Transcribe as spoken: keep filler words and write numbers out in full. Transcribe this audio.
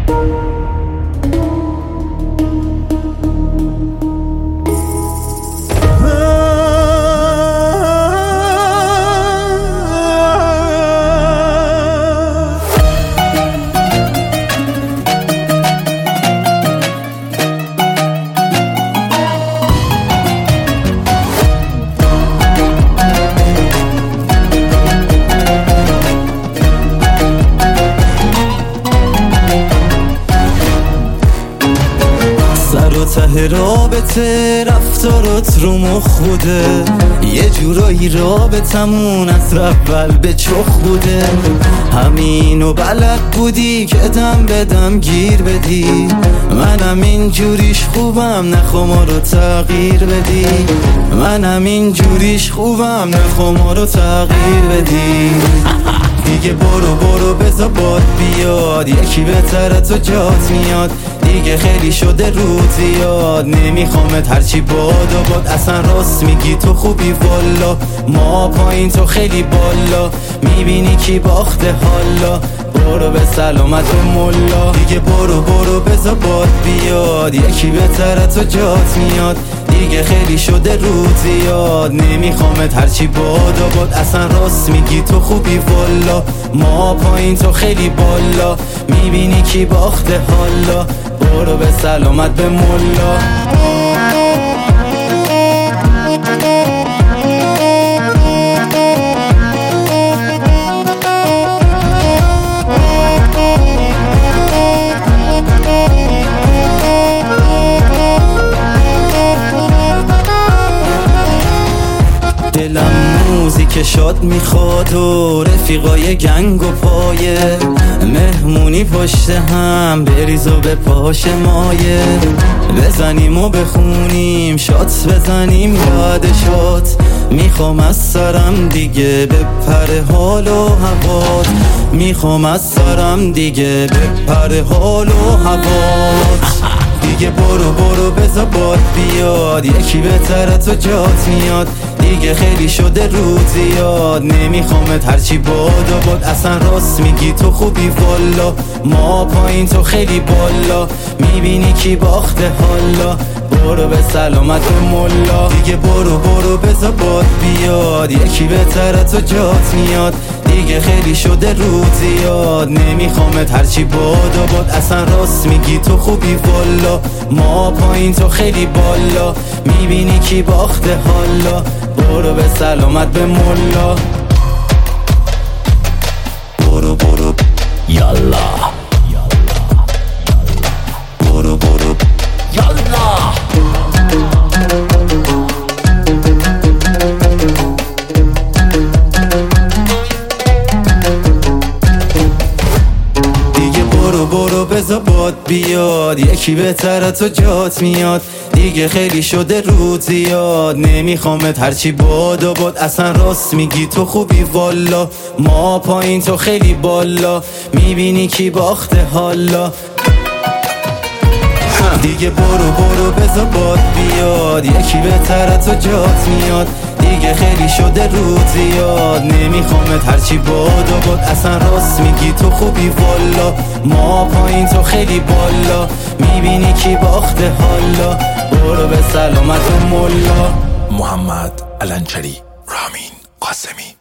ته رابطه رفتارات رو مخ بوده، یه جورایی رابطمون از اول به چخ بوده. همینو بلد بودی که دم بدم گیر بدی، منم این جوریش خوبم نخوا ما رو تغییر بدی. منم این جوریش خوبم نخوا ما رو تغییر بدی. دیگه برو برو بذار باد بیاد، یکی بهتره تو جات میاد. دیگه خیلی شده روز زیاد، نمیخوامت هرچی باد و باد. اصلا راست میگی تو خوبی والا، ما پایین تو خیلی بالا. میبینی کی باخته حالا، برو به سلامت به ملا. دیگه برو برو بذار باد بیاد، یکی بهتره تو جات میاد. دیگه خیلی شده روز زیاد، نمیخوامت هرچی باد و باد. اصلا راست میگی تو خوبی والا، ما پایین تو خیلی بالا. میبینی کی باخته حالا، برو به سلامت به ملا. دلم موزیک شاد میخواد و رفیقای گنگ و پایه، مهمونی پشت هم بریز و به پاش مایه. بزنیم و بخونیم شات، بزنیم یاد شات. میخوام از سرم دیگه بپره حال و هوات، میخوام از سرم دیگه بپره حال و هوات. دیگه برو برو بذار باد بیاد، یکی بهتره تو جات میاد. دیگه خیلی شده روز زیاد، نمیخوامت هرچی باد و باد. اصلا راست میگی تو خوبی والا، ما پایین تو خیلی بالا. میبینی کی باخته حالا، برو به سلامت به ملا. دیگه برو برو بذار باد بیاد، یکی بهتره تو جات میاد. دیگه خیلی شده روز زیاد، نمیخوامت هرچی باد و باد. اصلا راست میگی تو خوبی والا، ما پایین تو خیلی بالا. میبینی کی باخته حالا، برو به سلامت به ملا. برو برو یالا، برو برو یالا. برو برو بذار باد بیاد، یکی بهتره تو جات میاد. دیگه خیلی شده روز زیاد، نمیخوامت هرچی باد و باد. اصلا راست میگی تو خوبی والا، ما پایین تو خیلی بالا. میبینی کی باخته حالا. دیگه برو برو بذار باد بیاد، یکی بهتره تو جات میاد. دیگه خیلی شده روز زیاد، نمیخوامت هرچی باد و باد. اصلا راست میگی تو خوبی والا، ما پایین تو خیلی بالا. میبینی کی باخته حالا، برو به سلامت ملا. محمد الانچری، رامین قاسمی.